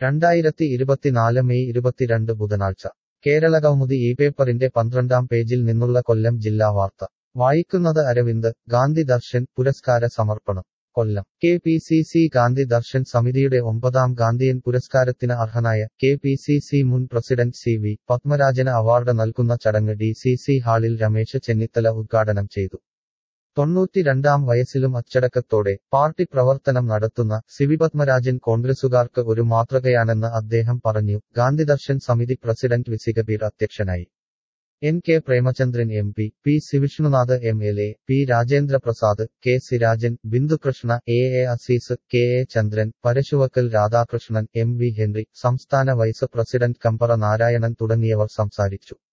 2024 May 22 ബുധനാഴ്ച കേരളകൗമുദി ഈ പേപ്പറിന്റെ 12-ാം പേജിൽ നിന്നുള്ള കൊല്ലം ജില്ലാ വാർത്ത വായിക്കുന്നത് അരവിന്ദ്. ഗാന്ധി ദർശൻ പുരസ്കാര സമർപ്പണം കൊല്ലം. KPCC ഗാന്ധി ദർശൻ സമിതിയുടെ 9-ാം ഗാന്ധിയൻ പുരസ്കാരത്തിന് അർഹനായ KPCC മുൻ പ്രസിഡന്റ് CV പത്മരാജന് അവാർഡ് നൽകുന്ന ചടങ്ങ് DCC ഹാളിൽ രമേശ് ചെന്നിത്തല ഉദ്ഘാടനം ചെയ്തു. 92-ാം വയസ്സിലും അച്ചടക്കത്തോടെ പാർട്ടി പ്രവർത്തനം നടത്തുന്ന CV പത്മരാജൻ കോൺഗ്രസുകാർക്ക് ഒരു മാതൃകയാണെന്ന് അദ്ദേഹം പറഞ്ഞു. ഗാന്ധിദർശൻ സമിതി പ്രസിഡന്റ് VC കബീർ അധ്യക്ഷനായി. NK Premachandran MP, P Vishnunath MLA, P Rajendra Prasad, K Sirajan, Bindukrishna, AA Aziz, KA Chandran, Parasuvakkal Radhakrishnan, MV Henry, സംസ്ഥാന വൈസ് പ്രസിഡന്റ് കമ്പറ നാരായണൻ തുടങ്ങിയവർ സംസാരിച്ചു.